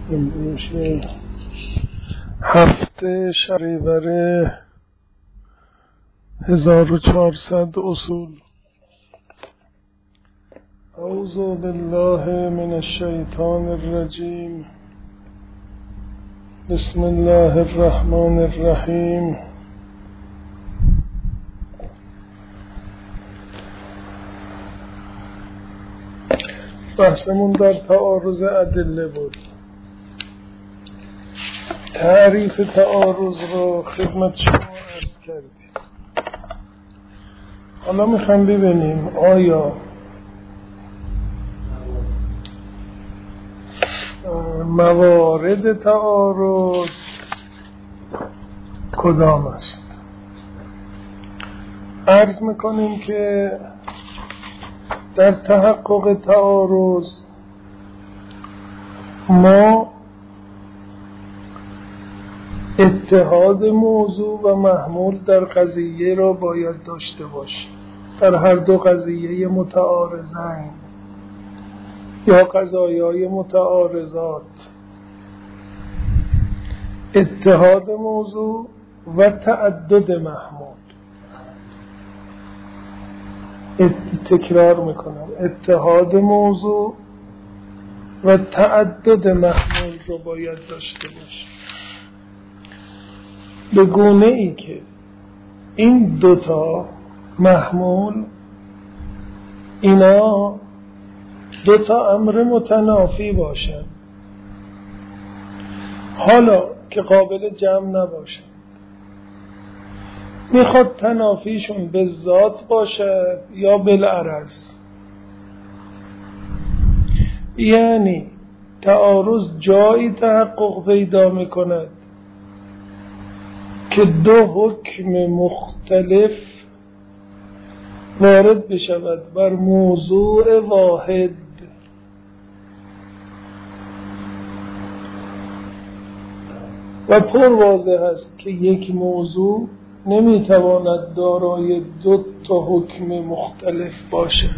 میشه 7 شهریور 1400 اصول. اعوذ بالله من الشیطان الرجیم. بسم الله الرحمن الرحیم. بحثمون در تعارض ادله بود. تعریف تعارض رو خدمت شما عرض کردیم. حالا میخوام ببینیم آیا موارد تعارض کدام است. عرض میکنیم که در تحقق تعارض ما اتحاد موضوع و محمول در قضیه را باید داشته باشیم. در هر دو قضیه متعارضین یا قضایای متعارضات اتحاد موضوع و تعدد محمول. تکرار میکنم، اتحاد موضوع و تعدد محمول رو باید داشته باشیم، به گونه ای که این دوتا محمول اینا دوتا امر متنافی باشن، حالا که قابل جمع نباشن. میخواد تنافیشون به ذات باشد یا بالعرض، یعنی تعارض جایی تحقق پیدا میکند که دو حکم مختلف وارد بشود بر موضوع واحد. و پر واضح است که یک موضوع نمیتواند دارای دو تا حکم مختلف باشد.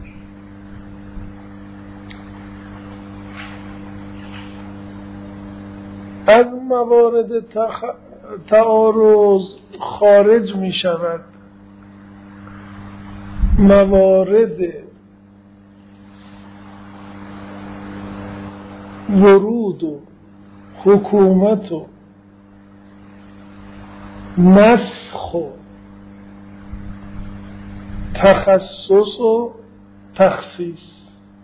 از موارد تعارض خارج می شود موارد ورود و حکومت و نسخ و تخصص و تخصیص.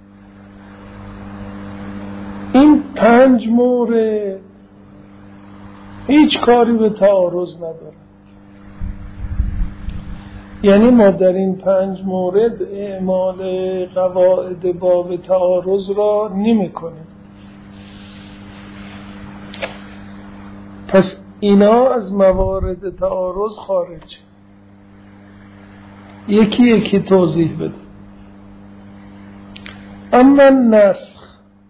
این 5 مورد هیچ کاری به تعارض ندارد. یعنی ما در این 5 مورد اعمال قواعد باب تعارض را نمی کنیم. پس اینا از موارد تعارض خارج. یکی یکی توضیح بده. اما نسخ،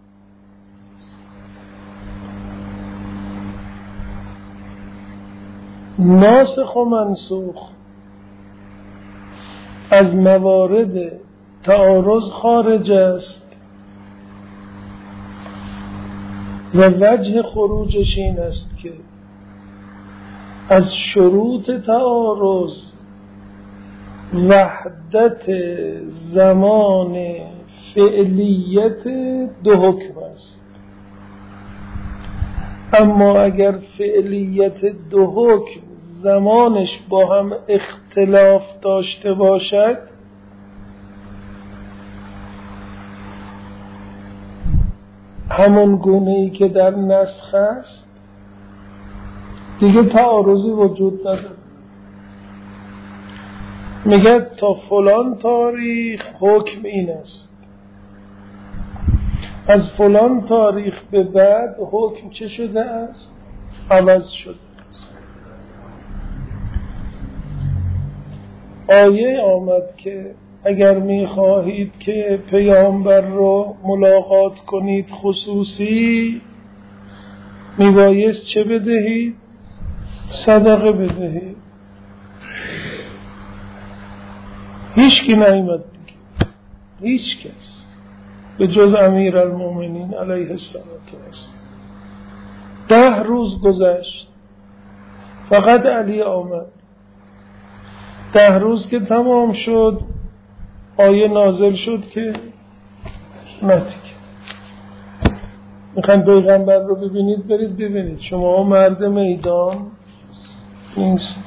ناسخ و منسوخ از موارد تعارض خارج است و وجه خروجش این است که از شروط تعارض وحدت زمان فعلیت دو حکم است. اما اگر فعلیت دو حکم زمانش با هم اختلاف داشته باشد، همون گونه‌ای که در نسخ است، دیگه تعارضی وجود نداره. میگه تا فلان تاریخ حکم این است، از فلان تاریخ به بعد حکم چه شده است؟ عوض شده است. آیه آمد که اگر میخواهید که پیامبر رو ملاقات کنید خصوصی، میبایست چه بدهید؟ صدقه بدهید. هیچ کی نیامد دیگه، هیچ کس به جز امیرالمومنین علیه السلام 10 روز گذشت، فقط علی آمد. 10 روز که تمام شد آیه نازل شد که نتیک میخواین پیغمبر رو ببینید برید ببینید، شما مرد میدان نیست،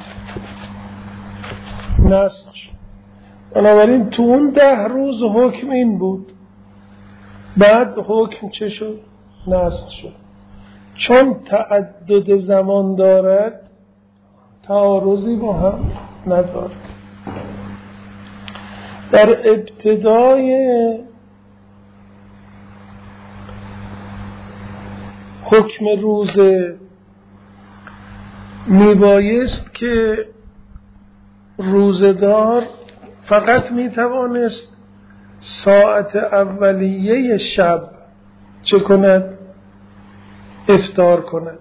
نسخ شد. بنابراین تو اون 10 روز حکم این بود، بعد حکم چه شد؟ نسخ شد. چون تعدد زمان دارد تعارضی با هم ندارد. در ابتدای حکم روزه میبایست که روزدار فقط میتوانست ساعت اولیه شب چه کند؟ افطار کند.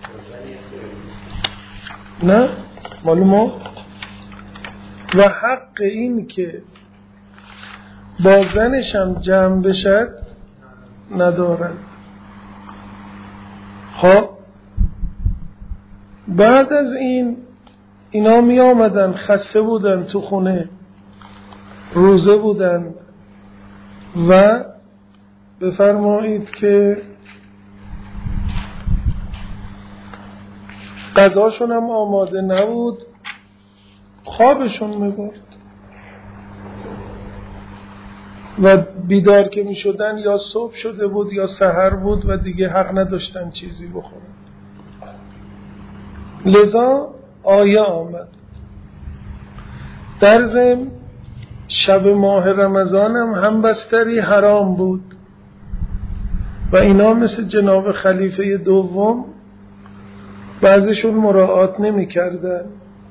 نه معلومه. و حق این که با زنش هم جمع بشد ندارد. خب بعد از این اینا می آمدن، خسته بودن، تو خونه روزه بودن و بفرمایید که غذاشون هم آماده نبود، خوابشون میبرد و بیدار که می شدن یا صبح شده بود یا سحر بود و دیگه حق نداشتن چیزی بخورن. لذا آیه آمد. در ضمن شب ماه رمضان هم بستری حرام بود و اینا مثل جناب خلیفه دوم بعضیشون مراعات نمی کردن،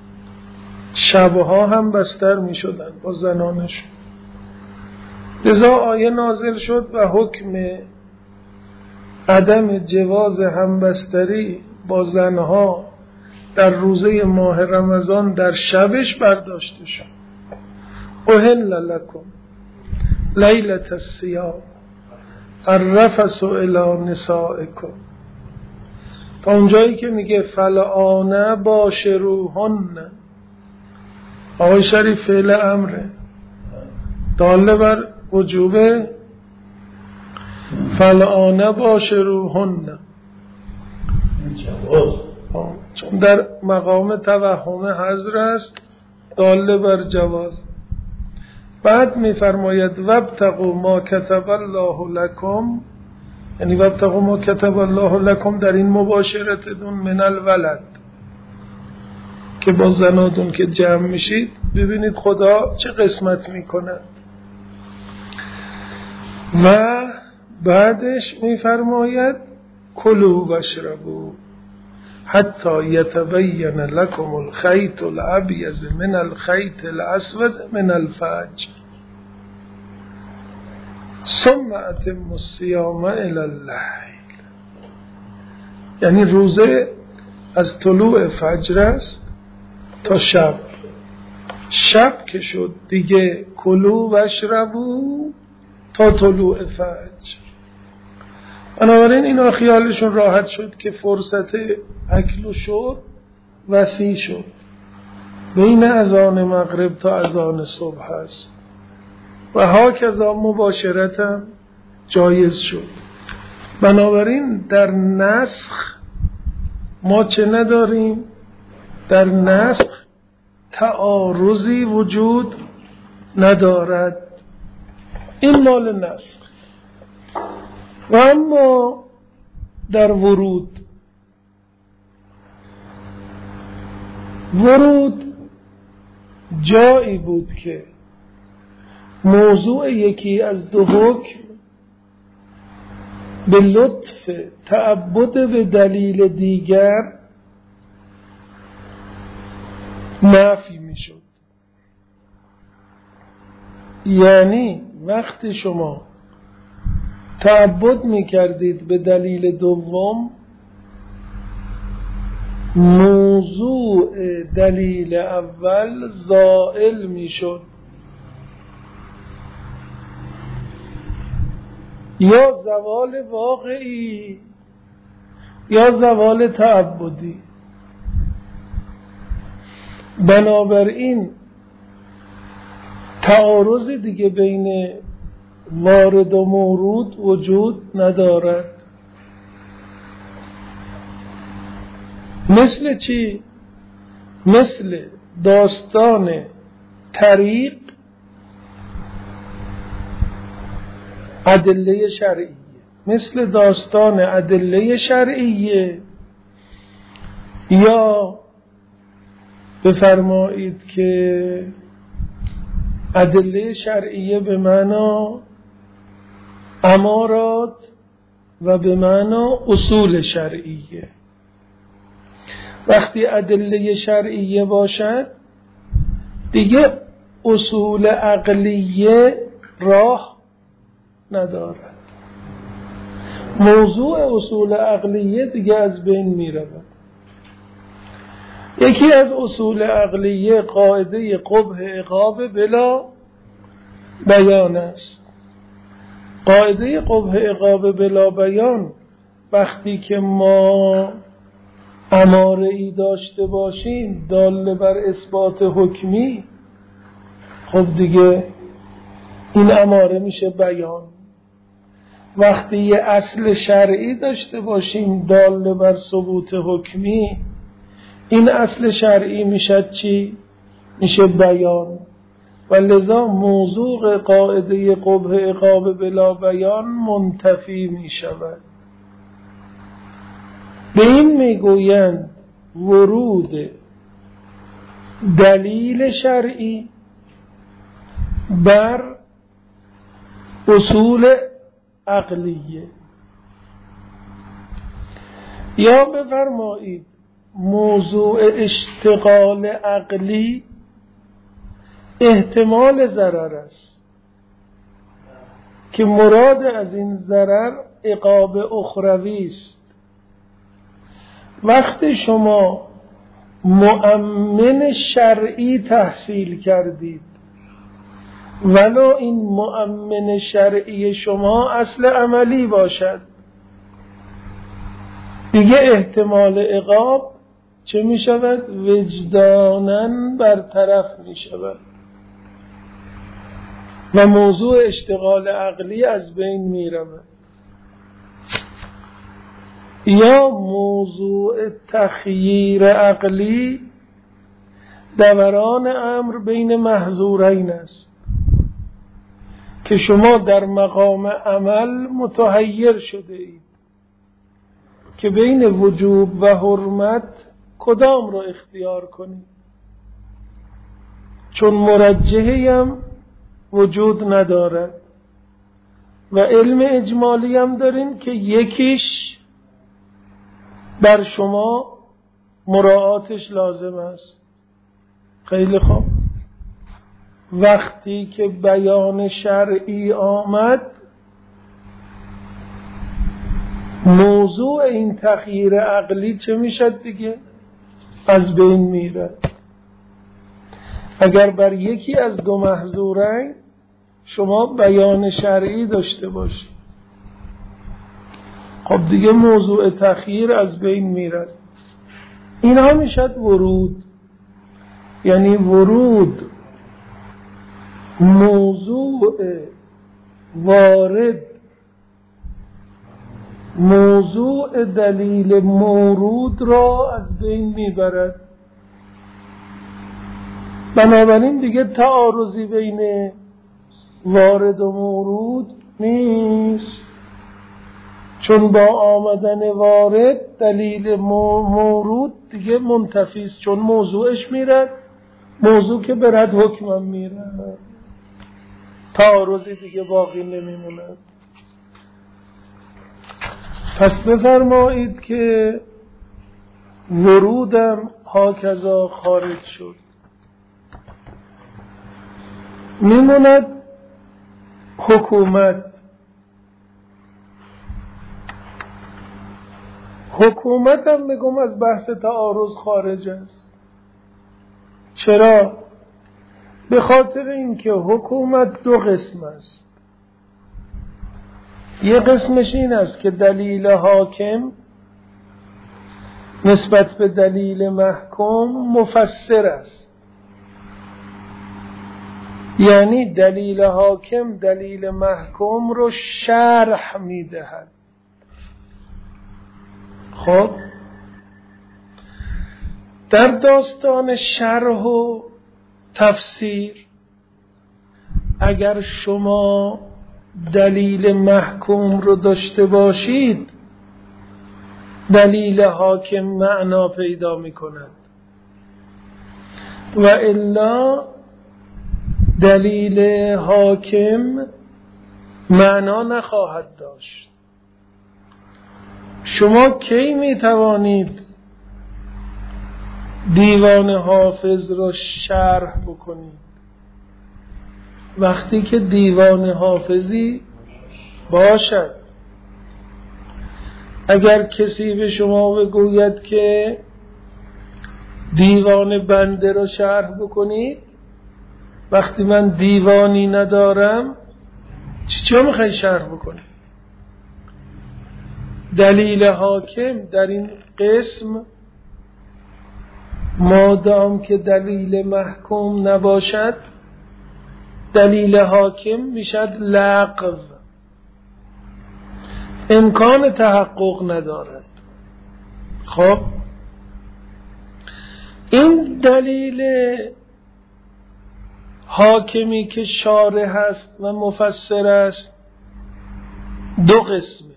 شبها هم بستر می شدن با زنانشون. لذا آیه نازل شد و حکم عدم جواز همبستری با زنها در روزه ماه رمضان در شبش برداشته شد. احل لکم لیلة الصیام الرفث الی نسائکم، تا اونجایی که میگه فالآن باشروهن. آقای شریف فعل امره داله بر وجوب فالآن باشروهن، چون در مقام توهم حضر است داله بر جواز. بعد میفرماید وابتغوا ما کتب الله لکم، یعنی وابتغوا ما کتب الله لکم در این مباشرتتون من الولد، که با زناتون که جمع میشید ببینید خدا چه قسمت میکنه. و بعدش میفرماید کلوا واشربوا حتی یتبین لکم الخیط الابیض من الخیط الاسود من الفجر ثم اتموا الصیام الی اللیل. یعنی روزه از طلوع فجر است تا شب، شب که شد دیگه کلوا واشربوا تا طلوع فجر. بنابراین اینا خیالشون راحت شد که فرصت اکل و شرب وسیع شد، بین اذان مغرب تا اذان صبح است و هاکذا مباشرت هم جایز شد. بنابراین در نسخ ما چه نداریم؟ در نسخ تعارضی وجود ندارد. این مال نسخ. و اما در ورود جایی بود که موضوع یکی از دو حکم به لطف تعبد به دلیل دیگر نفی می شد. یعنی وقتی شما تعبد می کردید به دلیل دوم، موضوع دلیل اول زائل می شد. یا زوال واقعی یا زوال تعبدی. بنابراین تعارض دیگه بین وارد و مورود وجود ندارد. مثل چی؟ مثل داستان طریق ادله شرعیه، مثل داستان ادله شرعیه، یا بفرمایید که ادله شرعیه به معنا امارات و به معنا اصول شرعیه. وقتی ادله شرعیه باشد دیگه اصول عقلیه راه ندارد. موضوع اصول عقلیه دیگه از بین می رود. یکی از اصول عقلیه قاعده قبح عقاب بلا بیان است. قاعده قبح عقاب بلا بیان وقتی که ما اماره ای داشته باشیم دال بر اثبات حکمی، خب دیگه این اماره میشه بیان. وقتی یه اصل شرعی داشته باشیم دال بر ثبوت حکمی، این اصل شرعی میشه چی؟ میشه بیان. و لذا موضوع قاعده قبح عقاب بلا بیان منتفی میشود. به این میگویند ورود دلیل شرعی بر اصول عقلیه. یا بفرمایید موضوع اشتغال عقلی احتمال ضرر است که مراد از این ضرر عقاب اخروی است. وقتی شما مؤمن شرعی تحصیل کردید ولو این مؤمن شرعی شما اصل عملی باشد، دیگه احتمال عقاب چه می شود؟ وجداناً برطرف می شود و موضوع اشتغال عقلی از بین می رود. یا موضوع تخییر عقلی دوران امر بین محظورین است که شما در مقام عمل متحیر شده اید که بین وجوب و حرمت کدام را اختیار کنید، چون مرجحی هم وجود ندارد و علم اجمالی هم دارین که یکیش بر شما مراعاتش لازم است. خیلی خوب، وقتی که بیان شرعی آمد موضوع این تغییر عقلی چه میشد دیگه؟ از بین میره. اگر بر یکی از دو محظورین شما بیان شرعی داشته باشید، خب دیگه موضوع تخییر از بین میره. اینها میشد ورود، یعنی ورود موضوع وارد موضوع دلیل مورود را از بین میبرد. بنابراین دیگه تعارضی بین وارد و مورود نیست، چون با آمدن وارد دلیل مورود دیگه منتفی است، چون موضوعش میرد، موضوع که برد حکمم میرد، تعارضی دیگه باقی نمیموند. پس بفرمایید که ورودم هاکذا خارج شد. میموند حکومت. حکومت هم بگم از بحث تعارض خارج است. چرا؟ به خاطر اینکه حکومت دو قسم است. یه قسمش این است که دلیل حاکم نسبت به دلیل محکوم مفسر است. یعنی دلیل حاکم دلیل محکوم رو شرح میدهد. خب در داستان شرح و تفسیر اگر شما دلیل محکوم رو داشته باشید دلیل حاکم معنا پیدا می کند و الا دلیل حاکم معنا نخواهد داشت. شما کی می توانید دیوان حافظ رو شرح بکنید؟ وقتی که دیوان حافظی باشد. اگر کسی به شما بگوید که دیوان بنده رو شرح بکنید، وقتی من دیوانی ندارم چی میخوای شرح بکنی؟ دلیل حاکم در این قسم مادام که دلیل محکوم نباشد دلیل حاکم میشد لغو، امکان تحقق ندارد. خب این دلیل حاکمی که شارح است و مفسر است دو قسمه.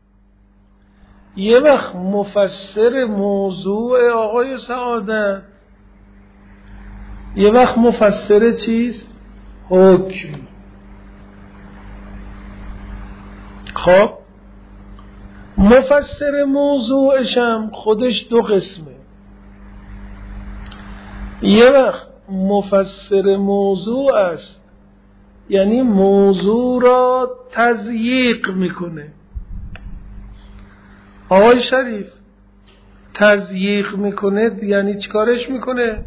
یه وقت مفسر موضوع آقای سعادت، یه وقت مفسر چیز؟ حکم. خب مفسر موضوعشم خودش دو قسمه. یه وقت مفسر موضوع است، یعنی موضوع را تضییق میکنه. آقای شریف تضییق میکنه یعنی چیکارش میکنه؟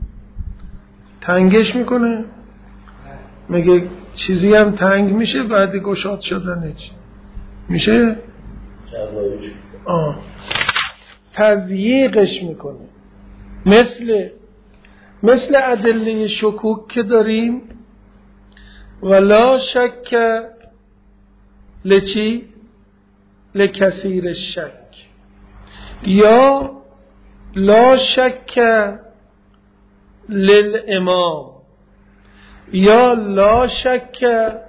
تنگش میکنه. مگه چیزی هم تنگ میشه بعد گشاد شدنش میشه؟ تضییقش میکنه. مثل ادله شکوک که داریم ولا شک لچی لکثیر شک، یا لا شک للامام، یا لا شک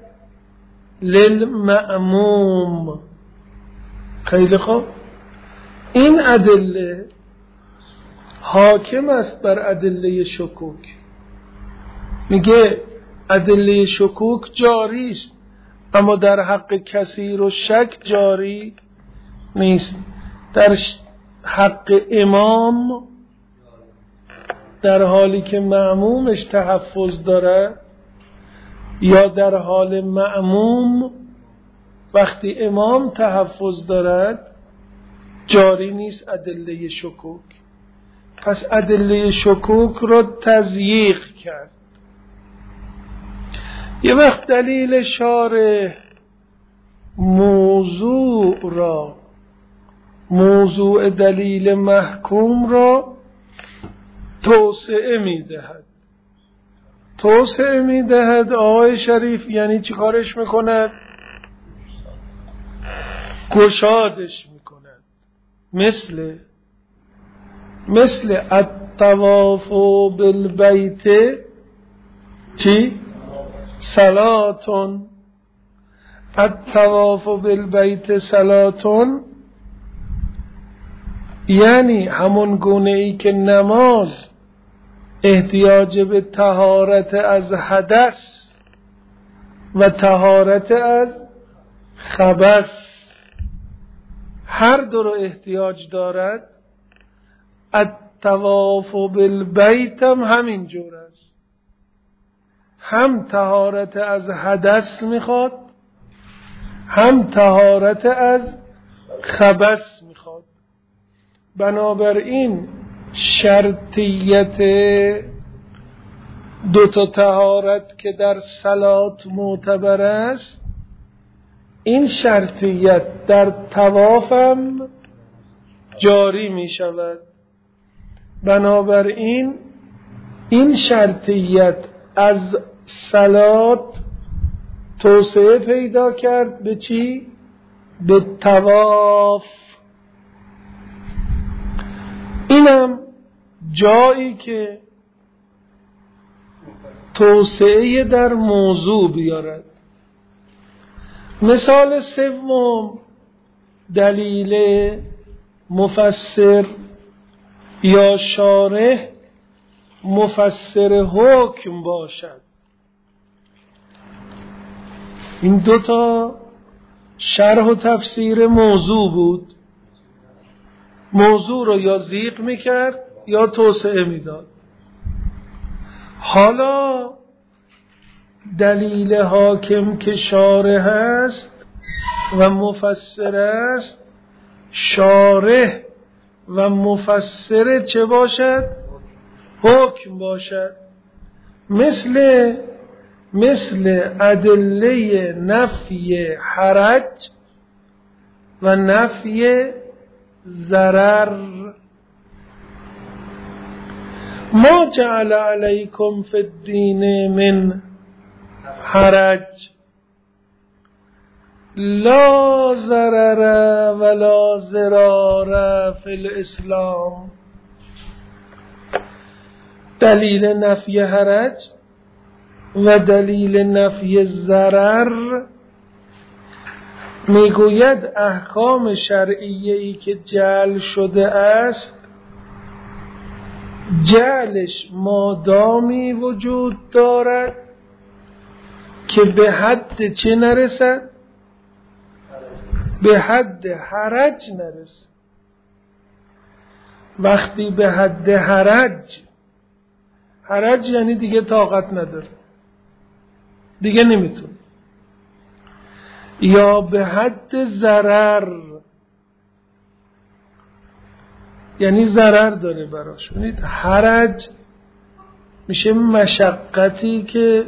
للمأموم. خیلی خوب، این ادله حاکم است بر ادله شکوک. میگه ادله شکوک جاری است اما در حق کثیر و شک جاری نیست. در حق امام در حالی که مأمومش تحفظ داره، یا در حال مأموم وقتی امام تحفظ دارد جاری نیست ادله شکوک. پس ادله شکوک رو تضییق کرد. یه وقت دلیل شارح موضوع دلیل محکوم را توسعه میدهد. آقای شریف یعنی چی کارش میکند؟ گشادش میکند. مثل الطواف بالبیت چی؟ صلاتون. الطواف بالبیت صلاتون یعنی همون گونه ای که نماز احتیاج به طهارت از حدث و طهارت از خبث هر دو رو احتیاج دارد، الطواف بالبیت هم همین جور است. هم طهارت از حدث میخواد، هم طهارت از خبث میخواد. بنابراین شرطیت دو تا طهارت که در صلات معتبر است، این شرطیت در طواف هم جاری می شود. بنابراین این شرطیت از صلات توسعه پیدا کرد به چی؟ به طواف. اینم جایی که توسعه در موضوع بیارد. مثال سوم دلیل مفسر یا شارح مفسر حکم باشد. این دوتا شرح و تفسیر موضوع بود. موضوع رو یا ضیق میکرد یا توسعه میداد. حالا دلیل حاکم که شارح است و مفسر است، شارح و مفسر چه باشد؟ حکم باشد. مثل ادله نفی حرج و نفی ضرر. ما جعل علیکم فی الدین من حرج لا ضرر ولا ضرار فی الاسلام. دلیل نفی حرج و دلیل نفی ضرر میگوید احکام شرعیه‌ای که جعل شده است، جعلش مادامی وجود دارد که به حد چه نرسد؟ به حد حرج نرسد. وقتی به حد حرج یعنی دیگه طاقت نداره، دیگه نمیتونه. یا به حد ضرر یعنی ضرر داره براش. ببینید حرج میشه مشقتی که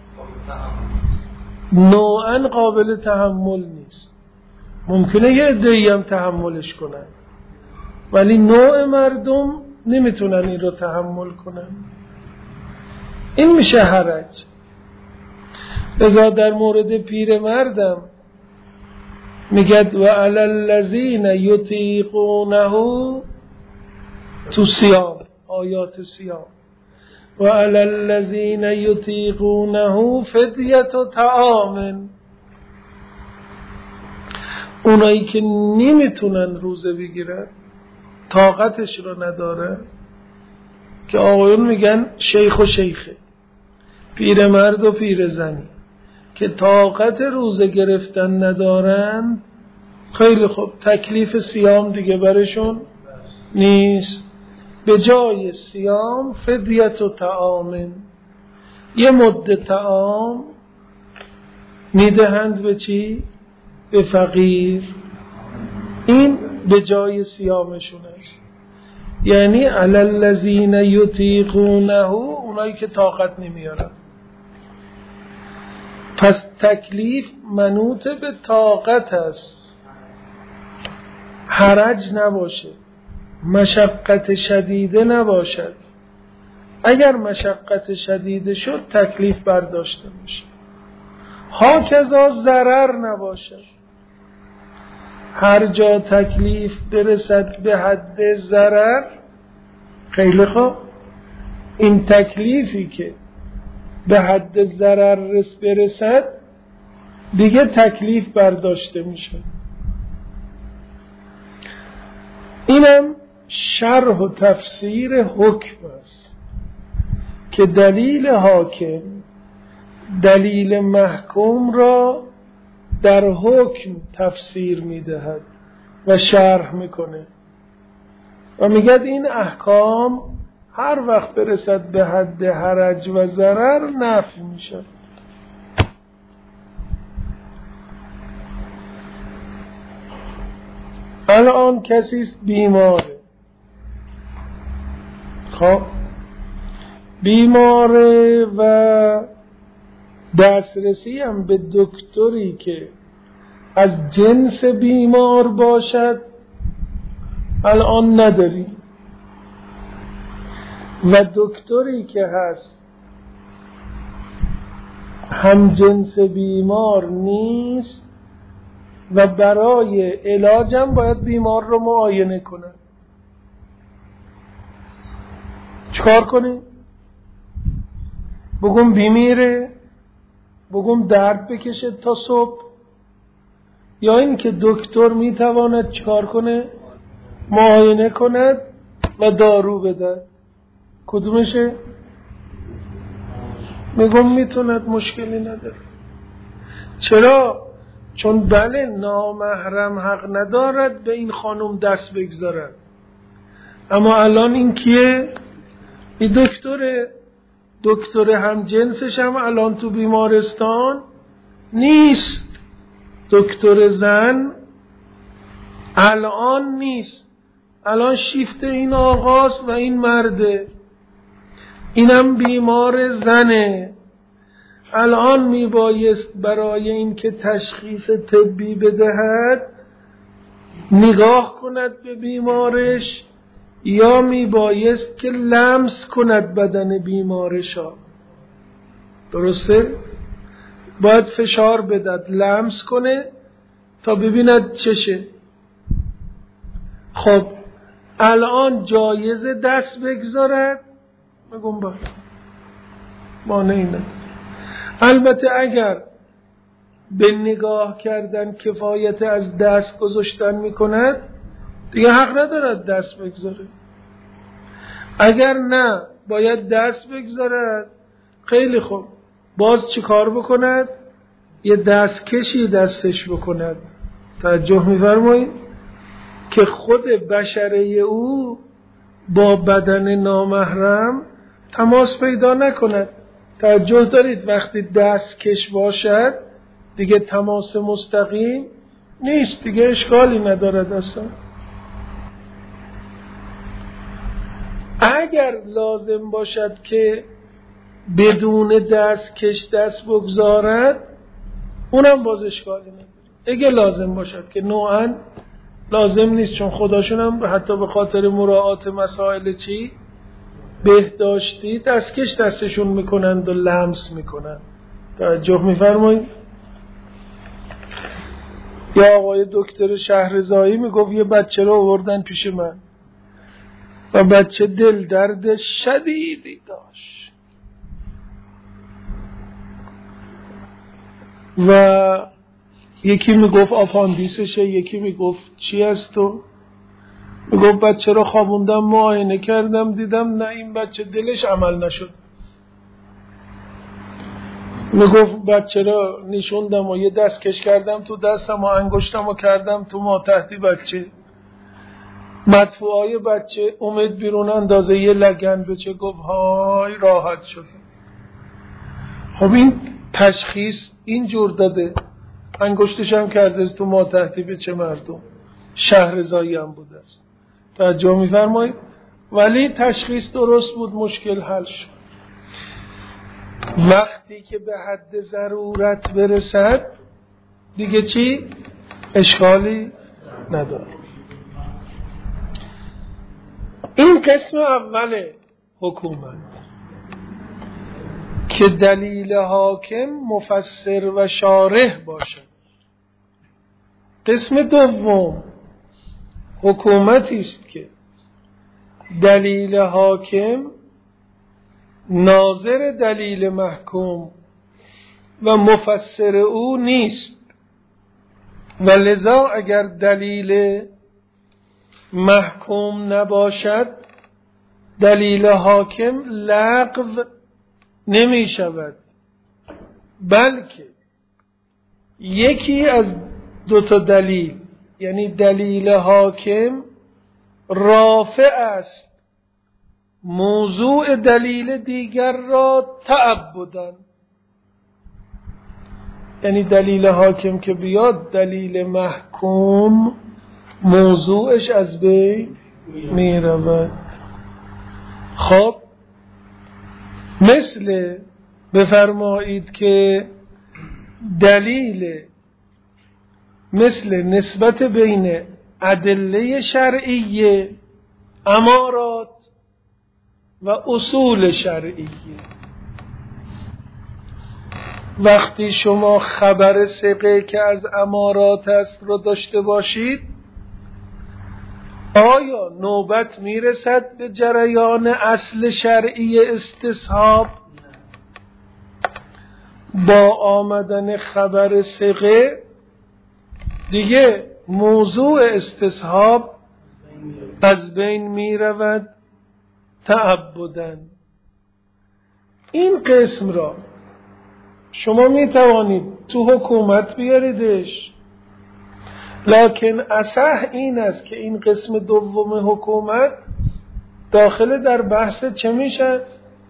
نوعاً قابل تحمل نیست. ممکنه یه عده‌ای هم تحملش کنن ولی نوع مردم نمیتونن این رو تحمل کنن. این میشه حرج. لذا در مورد پیرمردم میگد و علی الذین یطیقونه تو صیام، آیات صیام، و علی الذین یطیقونه فدیه طعام. اونایی که نمیتونن روزه بگیرن، طاقتش رو نداره، که آقایون میگن شیخ و شیخه، پیرمرد و پیرزنی که طاقت روزه گرفتن ندارن، خیلی خوب، تکلیف صیام دیگه برشون نیست. به جای صیام فدیه و طعام، یه مد طعام میدهند به چی؟ به فقیر. این به جای صیامشون است. یعنی علی الذین یطیقونه، اونایی که طاقت نمیارن. پس تکلیف منوط به طاقت است، حرج نباشه، مشقت شدیده نباشد. اگر مشقت شدیده شد تکلیف برداشته میشه. هاکذا ضرر نباشد. هر جا تکلیف برسد به حد ضرر، خیلی خوب، این تکلیفی که به حد ضرر برسد دیگه تکلیف برداشته میشه. اینم شرح و تفسیر حکم است که دلیل حاکم دلیل محکوم را در حکم تفسیر میدهد و شرح میکنه و میگه این احکام هر وقت برسد به حد حرج و ضرر نفی میشه. الان کسی است بیماره، خب بیماره و دسترسی هم به دکتری که از جنس بیمار باشد الان نداری و دکتری که هست هم جنس بیمار نیست و برای علاجم باید بیمار رو معاینه کنه، چیکار کنی؟ بگم بیمیره، بگم درد بکشه تا صبح، یا این که دکتر میتواند چیکار کنه؟ معاینه کند و دارو بده. کدومشه؟ میگم میتوند، مشکلی نداره. چرا؟ چون بله نامحرم حق ندارد به این خانم دست بگذارد، اما الان این کیه؟ این دکتره. دکتر هم جنسش هم الان تو بیمارستان نیست، دکتر زن الان نیست، الان شیفت این آقاست و این مرده، اینم بیمار زنه. الان میبایست برای این که تشخیص طبی بدهد نگاه کند به بیمارش، یا میبایست که لمس کند بدن بیمارشا. درسته؟ باید فشار بدد، لمس کنه تا ببیند چشه. خب الان جایزه دست بگذارد؟ بگم باید مانعی نداره. البته اگر به نگاه کردن کفایت از دست گذاشتن میکند دیگه حق ندارد دست بگذاره. اگر نه باید دست بگذارد، خیلی خوب، باز چی کار بکند؟ یه دستکشی دستش بکند. توجه می‌فرمایید که خود بشره او با بدن نامحرم تماس پیدا نکند. توجه دارید وقتی دستکش باشد دیگه تماس مستقیم نیست، دیگه اشکالی ندارد اصلا. اگر لازم باشد که بدون دستکش دست بگذارد اونم باز اشکالی نداره. اگه لازم باشد که نوعا لازم نیست، چون خداشون هم حتی به خاطر مراعات مسائل چی بهداشتی دستکش دستشون میکنند و لمس میکنند. توجه میفرمایید؟ یا آقای دکتر شهرزایی میگفت یه بچه رو آوردن پیش من و بچه دل درد شدیدی داشت و یکی میگفت آپاندیسشه، یکی میگفت چی هست تو؟ میگفت بچه رو خوابوندم، معاینه کردم، دیدم نه این بچه دلش عمل نشد. میگفت بچه رو نشوندم و یه دست کش کردم تو دستم و انگشتم و کردم تو ماتحتی بچه، مدفوعای بچه اومد بیرون اندازه یه لگن بچه، گفت های راحت شد. خب این تشخیص اینجور داده، انگشتش هم کرده تو ماتحتی بچه مردم، شهرزایی هم بوده است. توجه می‌فرمایید؟ ولی تشخیص درست بود، مشکل حل شد. وقتی که به حد ضرورت برسد دیگه چی؟ اشکالی نداره. این قسم اول حکومت که دلیل حاکم مفسر و شارح باشد. قسم دوم حکومتی است که دلیل حاکم ناظر دلیل محکوم و مفسر او نیست و لذا اگر دلیل محکوم نباشد دلیل حاکم لغو نمی شود، بلکه یکی از دو تا دلیل، یعنی دلیل حاکم رافع است موضوع دلیل دیگر را تعبداً، یعنی دلیل حاکم که بیاد دلیل محکوم موضوعش از بین می رود. خب مثل بفرمایید که دلیل مثل نسبت بین ادله شرعیه، امارات و اصول شرعیه. وقتی شما خبر ثقه که از امارات است رو داشته باشید، آیا نوبت میرسد به جریان اصل شرعی استصحاب؟ با آمدن خبر ثقه دیگه موضوع استصحاب از بین می رود تعبداً. این قسم را شما می توانید تو حکومت بیاریدش، لکن اصح این است که این قسم دوم حکومت داخل در بحث چه میشه؟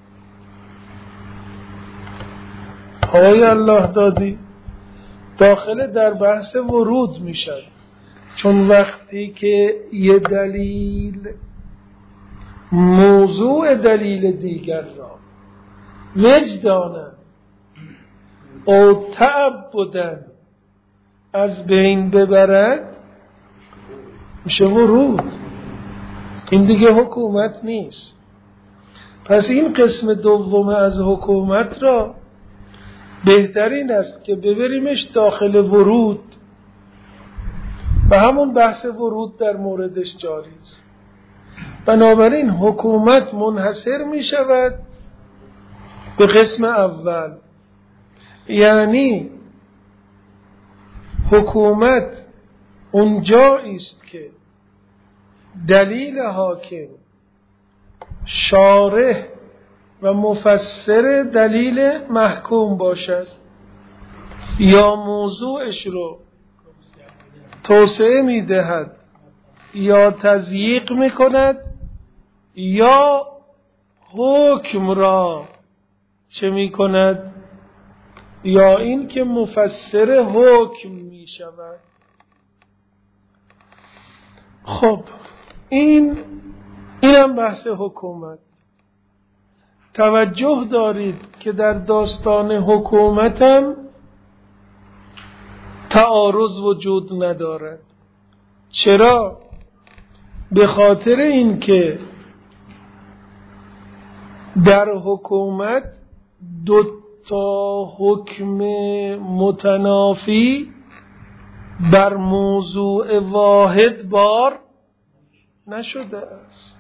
آقای الله دادی داخل در بحث ورود میشه. چون وقتی که یه دلیل موضوع دلیل دیگر را وجدانن او تعبدن از بین ببرد، میشه ورود. این دیگه حکومت نیست. پس این قسم دوم از حکومت را بهترین است که ببریمش داخل ورود و همون بحث ورود در موردش جاری است. بنابراین حکومت منحصر می شود به قسم اول، یعنی حکومت اونجایی است که دلیل حاکم شارح و مفسر دلیل محکوم باشد یا موضوعش رو توسعه می دهد یا تضییق می کند یا حکم را چه می کند، یا این که مفسر حکم می شود. خب اینم بحث حکومت. توجه دارید که در داستان حکومتم تعارض وجود ندارد. چرا؟ به خاطر اینکه در حکومت دو تا حکم متنافی بر موضوع واحد بار نشده است.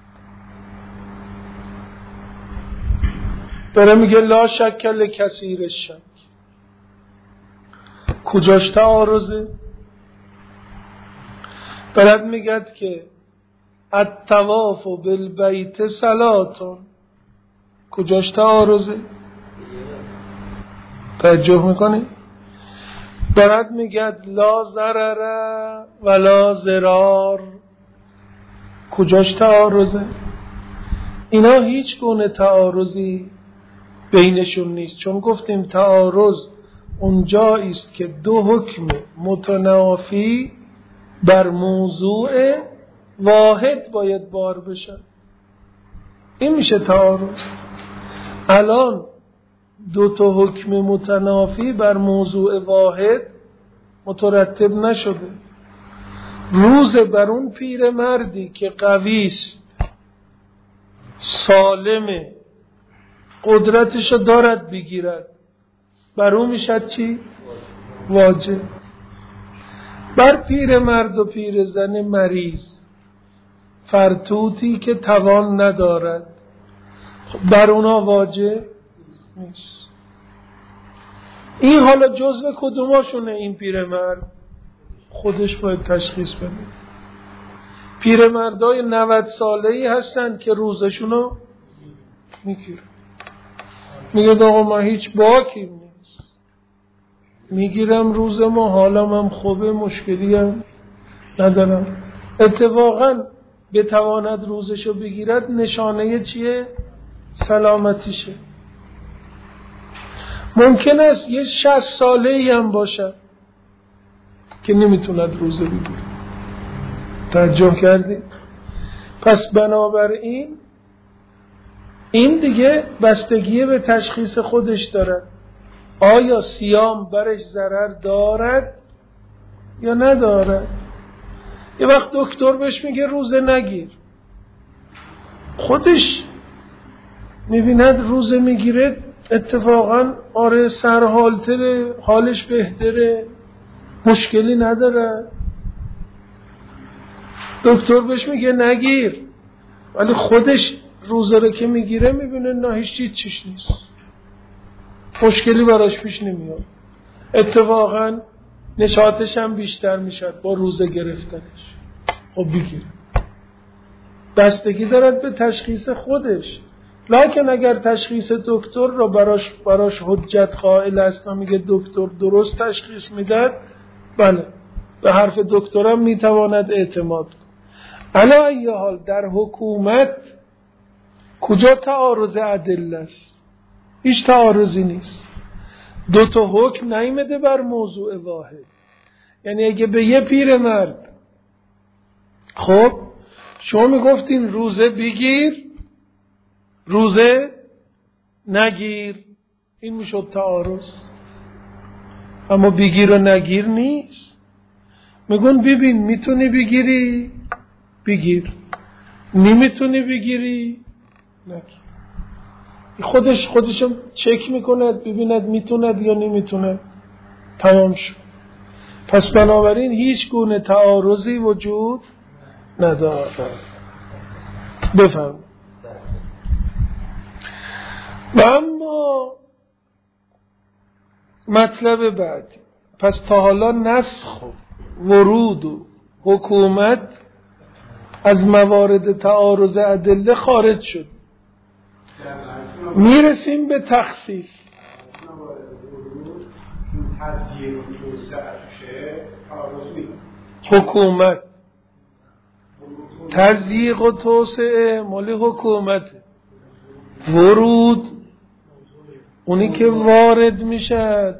داره میگه لا شک لکثیر الشک. کجاش تعارضه؟ دارد میگه که الطواف بالبیت صلاتون. کجاش تعارضه؟ توجه میکنی؟ دارد میگه لا ضرر ولا ضرار. کجاش تعارضه؟ اینا هیچ گونه تعارضی بینشون نیست، چون گفتیم تعارض اونجایی است که دو حکم متنافی بر موضوع واحد باید بار بشن. این میشه تعارض. الان دو تا حکم متنافی بر موضوع واحد مترتب نشده. روز بر اون پیر مردی که قویست، سالمه، قدرتشو دارد بگیرد، بر اون میشد چی؟ واجب. بر پیر مرد و پیر زن مریض، فرتوتی که توان ندارد، بر اونا واجب نیست. این حالا جزء کدوماشونه؟ این پیر مرد خودش باید تشخیص بده. پیر مردای 90 ساله‌ای هستن که روزشونو میگیرن، میگه آقا ما هیچ باکی نیست، میگیرم روز ما، حالم هم خوبه، مشکلی هم ندارم. اتفاقا بتواند روزشو بگیرد نشانه چیه؟ سلامتیشه. ممکن است یه 60 ساله‌ای هم باشه که نمیتوند روزه بگیره. توجه کردید؟ پس بنابراین این دیگه بستگی به تشخیص خودش داره. آیا صیام برش ضرر دارد یا ندارد؟ یه وقت دکتر بهش میگه روزه نگیر، خودش میبیند روزه میگیره اتفاقا آره سرحالتره، حالش بهتره، مشکلی نداره، دکتر بهش میگه نگیر، ولی خودش روزه رو که میگیره میبینه نه هیچ چیز نیست، مشکلی براش پیش نمیاد، اتفاقا نشاطش هم بیشتر میشد با روزه گرفتنش. خب بگیر، بستگی دارد به تشخیص خودش. لکن اگر تشخیص دکتر رو براش حجت قائل است و میگه دکتر درست تشخیص میداد، بله به حرف دکترم میتواند اعتماد کن. علی ای حال در حکومت کجا تعارض ادله است؟ هیچ تعارضی نیست، دو تا حکم نیامده بر موضوع واحد. یعنی اگه به یه پیرمرد خب شما میگفتین روزه بگیر روزه نگیر، این میشد تعارض. اما بگیر و نگیر نیست، میگون ببین میتونی بگیری بگیر، نمیتونی بگیری نگیر. خودشم چک میکند ببیند میتوند یا نمیتوند، تمام شد. پس بنابراین هیچ گونه تعارضی وجود ندارد. بفهم. و اما مطلب بعد، پس تا حالا نسخ و ورود و حکومت از موارد تعارض ادله خارج شد، میرسیم به تخصیص. حکومت تضییق و توسعه مال حکومت، ورود اونی که وارد میشه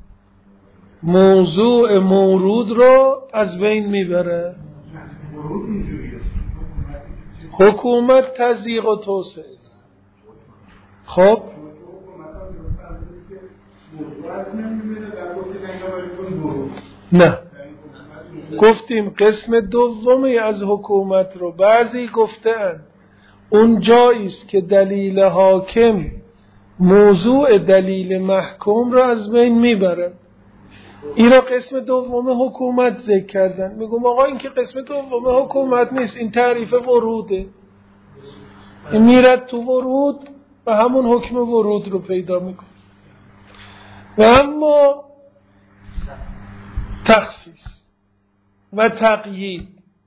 موضوع مورود رو از بین میبره. حکومت تضییق و توسعه. خب نه، گفتیم قسم دومی از حکومت رو بعضی گفتن اون جایی است که دلیل حاکم موضوع دلیل محکوم رو از بین میبره. این را قسم دوم حکومت ذکر کردن. میگم آقا این که قسم دوم حکومت نیست، این تعریف وروده، این میرد تو ورود و همون حکم ورود رو پیدا میکنه. و اما تخصیص و تقیید،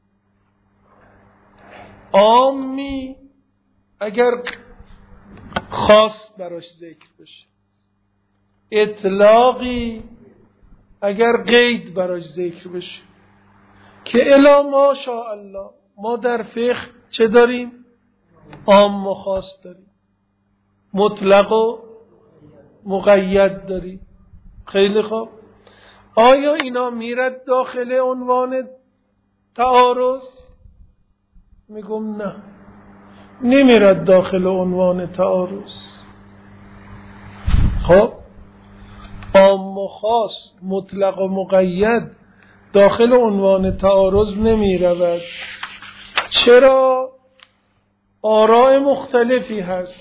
عامی اگر خاص براش ذکر بشه، اطلاقی اگر قید براش ذکر بشه، که الا ماشاءالله ما در فقه چه داریم؟ عام و خاص داریم، مطلق و مقید داریم. خیلی خوب، آیا اینا میرد داخل عنوان تعارض؟ میگم نه، نمیرد داخل عنوان تعارض. خب عام و خاص، مطلق و مقید داخل عنوان تعارض نمیرود. چرا؟ آراء مختلفی هست،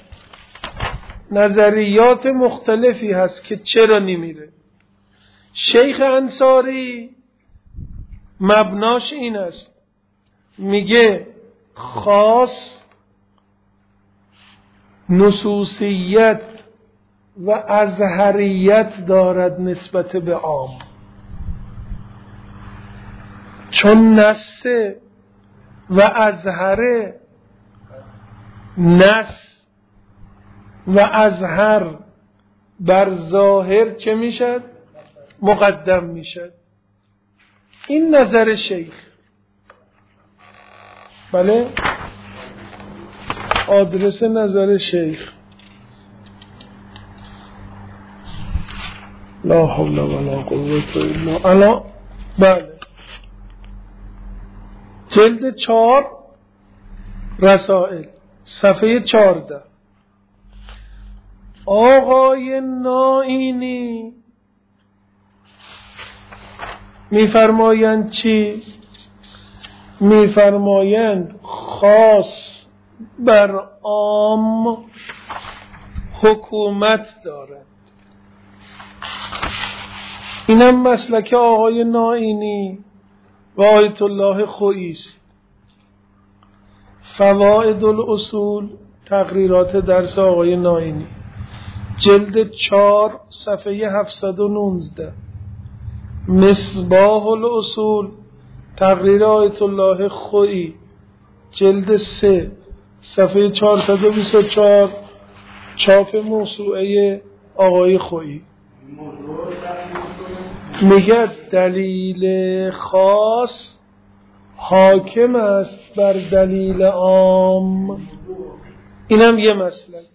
نظریات مختلفی هست که چرا نمیره. شیخ انصاری مبناش این است، میگه خاص نصوصیت و ازهریت دارد نسبت به عام، چون نص و ازهره، نص و ازهر بر ظاهر چه میشد؟ مقدم میشد. این نظر شیخ. بله، آدرس نظر شیخ. لا حول ولا قوة الا بالله. بله، جلد 4 رسائل صفحه 14. آقای نائینی میفرمایند چی؟ میفرمایند خاص بر عام حکومت دارد. اینم مسلک آقای نائینی و آیت الله خویی است. فوائد الاصول، تقریرات درس آقای نائینی، جلد 4 صفحه 719. مصباح الاصول، تقریر آیت الله خویی، جلد 3 صفحه 424، چاپ موسوعه آقای خویی. میگه دلیل خاص حاکم است بر دلیل عام. اینم یه مسلک.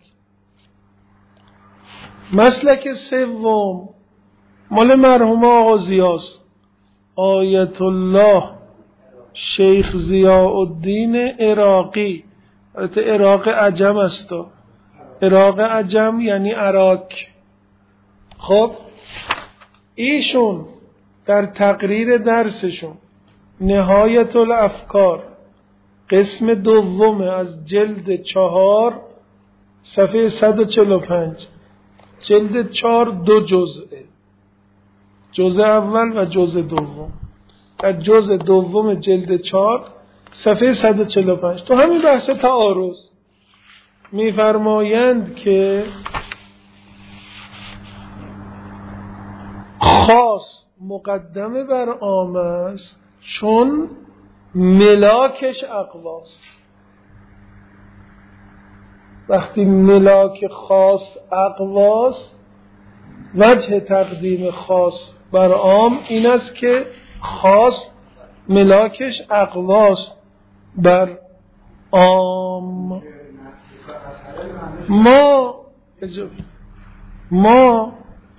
مسلک سوم مال مرحوم آقا ضیاست، آیت الله شیخ ضیاء الدین عراقی. البته عراق عجم است، عراق عجم یعنی عراق. خب ایشون در تقریر درسشون نهایت الافکار قسم دوم از جلد 4 صفحه 145، جلد 4 2 جزءه، جزء اول و جزء دوم. در جزء دوم جلد 4 صفحه 145 تو همین بحث تعارض میفرمایند که خاص مقدمه بر عام است چون ملاکش اقواست. وقتی ملاک خاص اقواست، وجه تقدیم خاص بر عام این است که خاص ملاکش اقواست بر عام. ما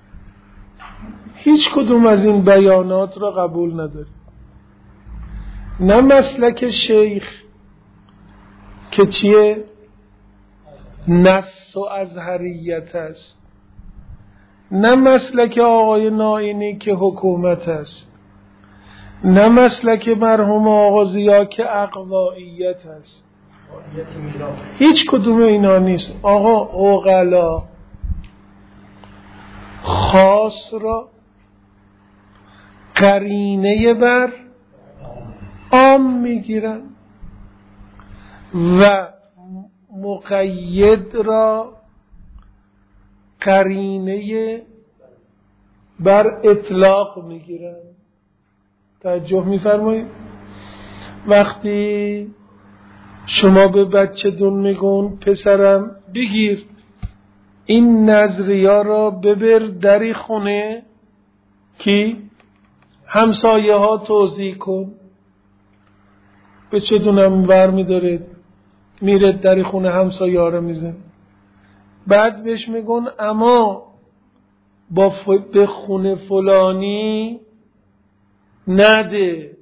هیچ کدوم از این بیانات را قبول نداریم. نه مسلک شیخ که چیه؟ نص و ازهریت است، نه مسلک آقای نائینی که حکومت است، نه مسلک مرحوم آقا ضیا که اقوائیت است. هیچ کدوم اینا نیست. آقا عقلا خاص را قرینه بر عام میگیرن و مقید را قرینه بر اطلاق میگیرن. توجه میفرمایید؟ وقتی شما به بچه دون میگون پسرم بگیر این نظریه را ببر دری خونه کی همسایه ها توزیع کن، به چه دونم برمی‌داره میره دری خونه همسایه ها رو میزن. بعد بهش میگن اما به خونه فلانی نده،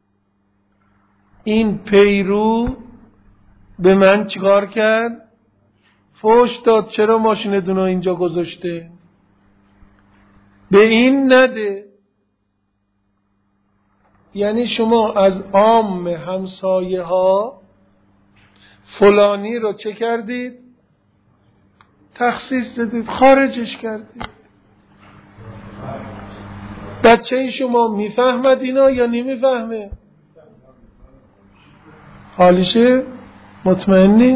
این پیرو به من چیکار کرد؟ فوش داد، چرا ماشین دونو اینجا گذاشته؟ به این نده. یعنی شما از عام همسایه ها فلانی رو چه کردید؟ تخصیص دادید، خارجش کردید. بچه شما میفهمد اینا یا نمیفهمه؟ حالیشه؟ مطمئنی؟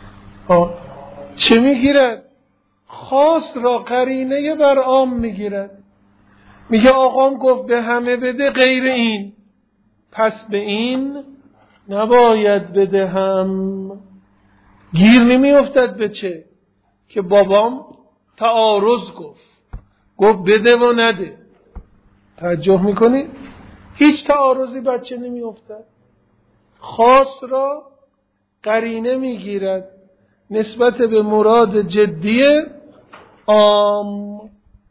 چه میگیرد؟ خاص را قرینه بر عام میگیرد. میگه آقام گفت به همه بده غیر این، پس به این نباید بدهم. گیر نمیافتد به چه؟ که بابام تعارض گفت بده و نده. توجه میکنی؟ هیچ تعارضی بچه نمیافتد. خاص را قرینه میگیرد نسبت به مراد جدی عام،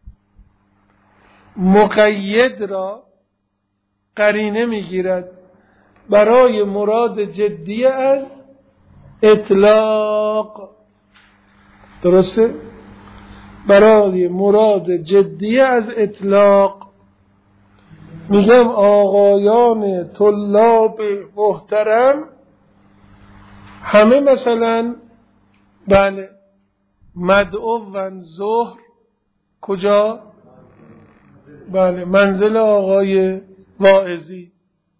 مقید را قرینه میگیرد برای مراد جدی از اطلاق. درسته؟ برای مراد جدی از اطلاق. میگم آقایان طلاب محترم همه مثلا بله مدعو و ظهر کجا؟ بله منزل آقای واعظی.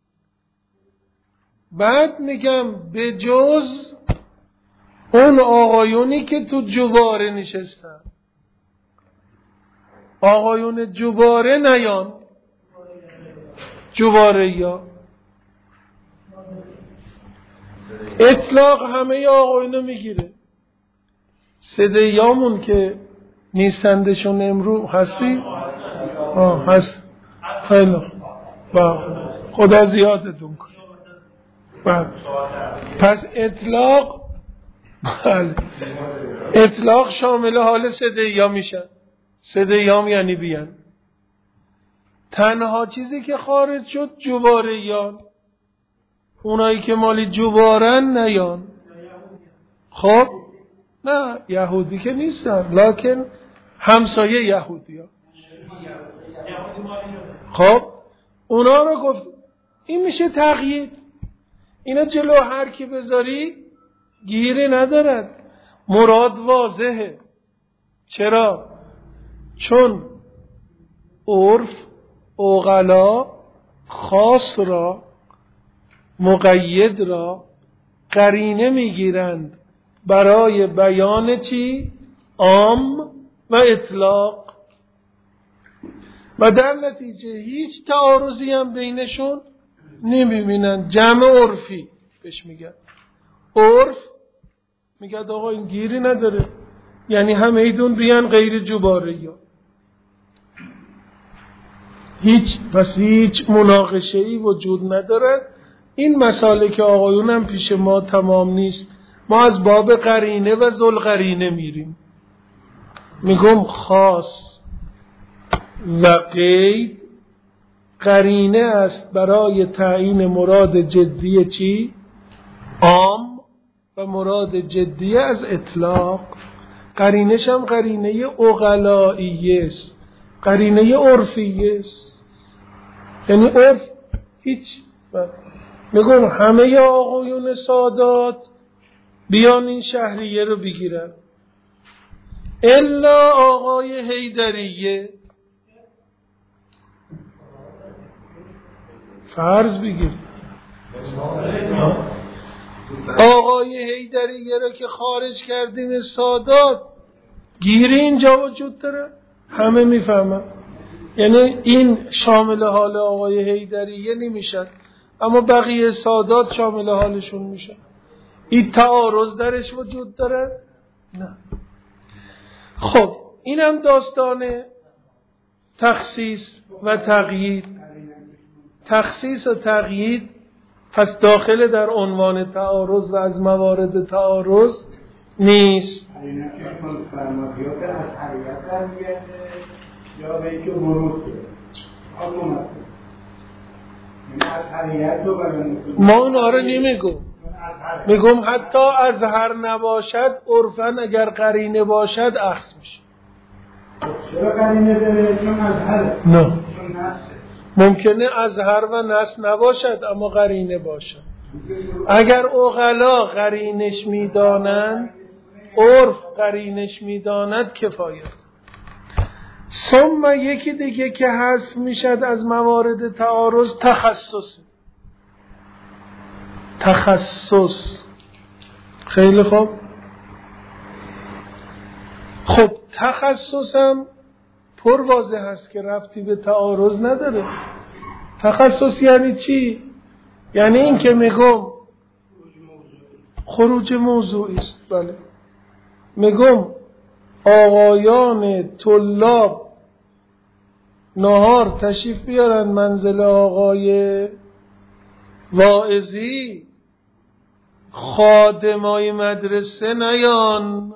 بعد میگم به جز اون آقایونی که تو جواره نشستن، آقایون جواره نیان، جواره یا اطلاق همه آقایونو میگیره. صدیامون که نیستندشون امرو هستی؟ هست. خیلی خدا زیادتون کنه. پس اطلاق بله اطلاق شامل حال صدیام میشن. صدیام یعنی بیان. تنها چیزی که خارج شد جواره‌یان، اونایی که مالی جوارن نیان. خب نه یهودی که نیستن لکن همسایه یهودی ها. خب اونا رو گفت این میشه تقیید. اینا جلو هر کی بذاری گیری ندارد. مراد واضحه. چرا؟ چون عرف عقلا خاص را مقید را قرینه میگیرند برای بیان چی؟ عام و اطلاق، و در نتیجه هیچ تعارضی هم بینشون نمیبینن. جمع عرفی بهش میگن. عرف میگه آقا این گیری نداره، یعنی همه ایدون بیان غیر جواره یا هیچ مناقشه ای وجود نداره. این مسائل که آقایون هم پیش ما تمام نیست. ما از باب قرینه و ذوالقرینه میریم. میگم خاص و قید قرینه است برای تعیین مراد جدی چی؟ عام و مراد جدی از اطلاق. قرینش هم قرینه عقلائیه است، قرینه عرفیه است. یعنی عرف هیچ. میگم همه آقایون سادات بیان این شهریه رو بگیرن الا آقای حیدریه. فرض بگیر آقای حیدریه رو که خارج کردیم سادات، گیری اینجا وجود داره. همه میفهمن. یعنی این شامل حال آقای حیدریه نمیشن، اما بقیه سادات شامل حالشون میشن. این تعارض درش وجود داره؟ نه. خب اینم داستان تخصیص و تقیید. تخصیص و تقیید پس داخل در عنوان تعارض و از موارد تعارض نیست. ما اونها رو نمیگم. میگم حتی ازهر نباشد عرفاً اگر قرینه باشد اخذ میشه. چرا قرینه داره؟ چون ازهره. نه ممکنه ازهر و نص نباشد اما قرینه باشد. اگر عقلا قرینش میدانند، عرف قرینش میداند کفایت. ثم یکی دیگه که حذف میشد از موارد تعارض تخصص. خیلی خوب. خب تخصصم پر واضح هست که ربطی به تعارض نداره. تخصص یعنی چی؟ یعنی این که میگم خروج موضوعی است. بله میگم آقایان طلاب نهار تشریف بیارن منزل آقای واعظی، خادمای مدرسه نیان.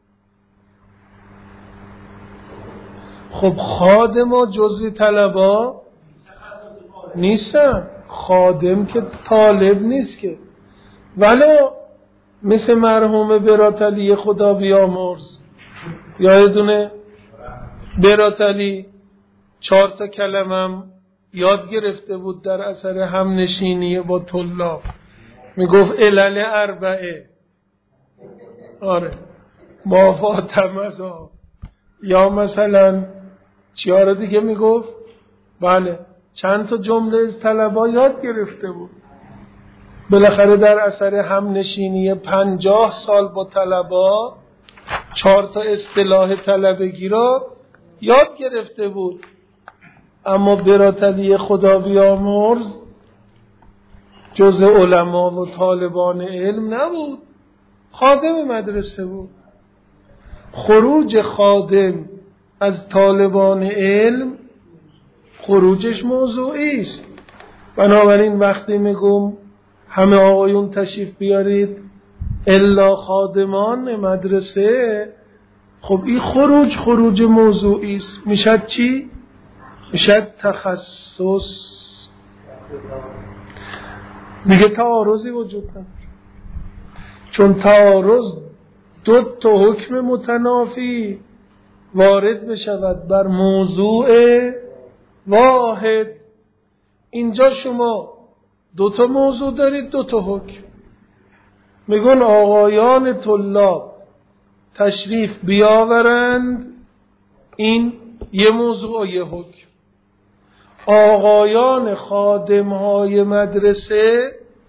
خب خادما جزء طلبا نیستن. خادم که طالب نیست که. ولو مثل مرحوم براتلی خدا بیامرز، یادتونه براتلی 4 کلمم یاد گرفته بود در اثر همنشینی با طلاب، میگفت علل اربعه. آره ما فاطمه یا مثلا چیاره دیگه میگفت. بله چند تا جمله از طلبا یاد گرفته بود. بالاخره در اثر همنشینی 50 سال با طلبا 4 تا اصطلاح طلبگی را یاد گرفته بود. اما براتلی خدا بیامرز جز علما و طالبان علم نبود، خادم مدرسه بود. خروج خادم از طالبان علم خروجش موضوعی است. بنابراین وقتی میگم همه آقایون تشریف بیارید الا خادمان مدرسه، خب این خروج موضوعی است. میشد چی؟ میشد تخصص. دیگه تعارضی وجود نداره، چون تعارض 2 تا حکم متنافی وارد بشود بر موضوع واحد. اینجا شما 2 تا موضوع دارید، 2 تا حکم. میگن آقایان طلاب تشریف بیاورند، این یه موضوع و یه حکم. آقایان خادمهای مدرسه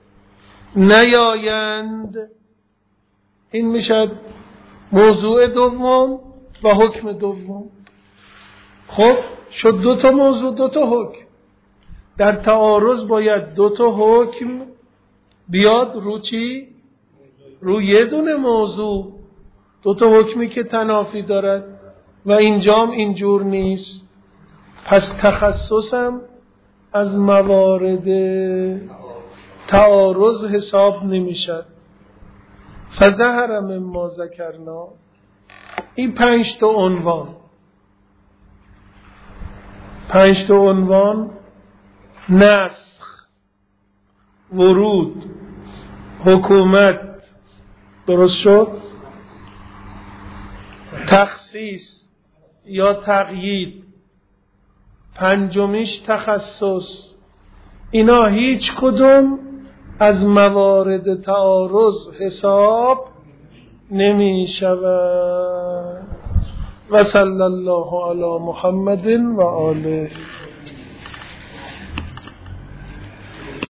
نیایند، این میشد موضوع دوم و حکم دوم. خب شد 2 تا موضوع 2 تا حکم. در تعارض باید 2 تا حکم بیاد رو چی؟ رو یه دونه موضوع. 2 تا حکمی که تنافی دارد و اینجام اینجور نیست. پس تخصصم از موارد تعارض حساب نمیشد. فظهر مما ذکرنا، این 5 تا عنوان، 5 تا عنوان: نسخ، ورود، حکومت، درست شد؟ تخصیص یا تقیید، 5میش تخصص. اینا هیچ کدوم از موارد تعارض حساب نمی شود. و صلی الله علی محمد و آله.